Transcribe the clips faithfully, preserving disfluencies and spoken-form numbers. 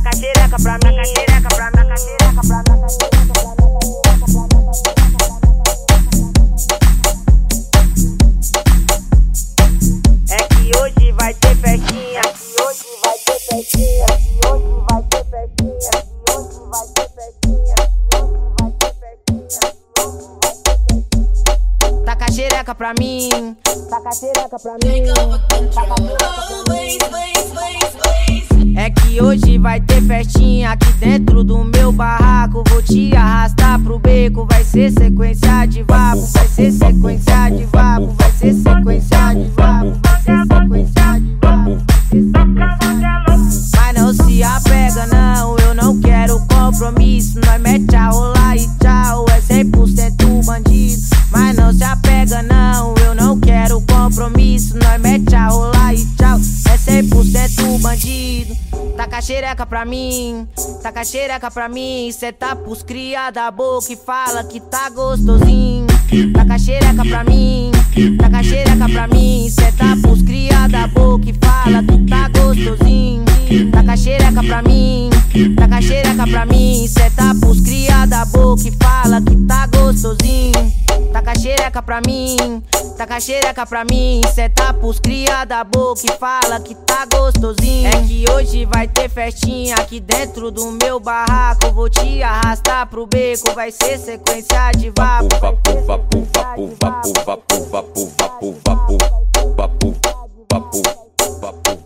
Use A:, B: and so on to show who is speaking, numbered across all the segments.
A: taca xereca pra mim, taca xereca pra mim, taca xereca pra mim. É que hoje vai ter festinha, que hoje vai ter festinha, que hoje vai ter festinha, que hoje vai ter festinha, que hoje vai ter festinha, que hoje vai ter festinha. Taca xereca pra mim, taca xereca pra mim, taca xereca pra mim. É que hoje vai ter festinha aqui dentro do meu barraco. Vou te arrastar pro beco, vai ser sequência de vapo, vai ser sequência de vapo, vai ser sequência de vapo, vai ser sequência de vapo, vai ser sequência. Mas não se apega não, eu não quero compromisso. Nós mete a rolar e tchau, é cem por cento bandido. Mas não se apega não, eu não quero compromisso. Nós mete a rolar e tchau, é cem por cento bandido. Taca xereca pra mim, taca xereca pra mim. Cê tá pros cria da boca e fala que tá gostosinho. Taca xereca pra mim, taca xereca pra mim. Cê tá pros cria da boca e fala que tá gostosinho. Taca xereca pra mim, taca xereca pra mim. Cê tá pros cria da boca e fala que tá gostosinho. Taca xereca pra mim, taca xereca pra mim. Cê tá pros cria da boca e fala que tá gostosinho. É que hoje vai ter festinha aqui dentro do meu barraco. Vou te arrastar pro beco, vai ser sequência de vapo.
B: Vapo, vapo, vapo, vapo, vapo, vapo, vapo, vapo, vapo, vapo, vapo.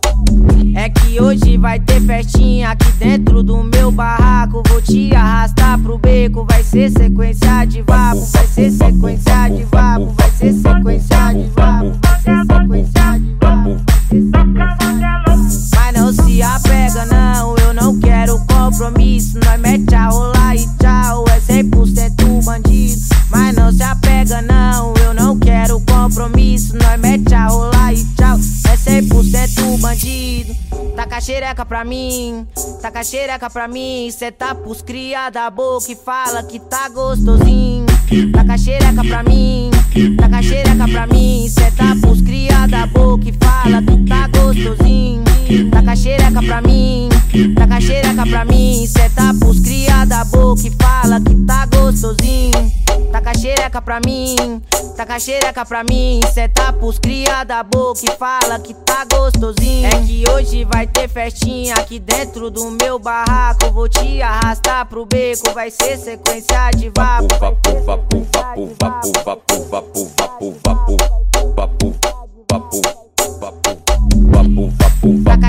A: É que hoje vai ter festinha aqui dentro do meu barraco. Vou te arrastar pro beco, vai ser sequência de vapo, vai ser sequência de vapo, vai ser sequência de vapo, vai ser sequência de vapo, vai ser sequência. Mas não se apega não, eu não quero compromisso. Nós mete a rolar e tchau, é cem por cento bandido. Mas não se apega não, eu não quero compromisso. Nós mete a rolar e tchau, é cem por cento bandido. Taca xereca pra mim, taca xereca pra mim. Cê tá pros cria da boca e fala que tá gostosinho. Taca xereca pra mim, taca xereca pra mim. Cê tá pros cria da boca e fala que tá gostosinho. Taca xereca pra mim, taca xereca pra mim. Cê tá pros cria da boca e fala que tá gostosinho. Taca xereca pra mim, taca xereca pra mim. Cê tá pros cria da boca e fala que tá gostosinho. É que hoje vai ter festinha aqui dentro do meu barraco. Vou te arrastar pro beco, vai ser sequência de vapo.
B: Vapo, vapo, vapo, vapo, vapo, vapo, vapo, vapo, vapo, vapo, vapo, vapo, vapo, vapo.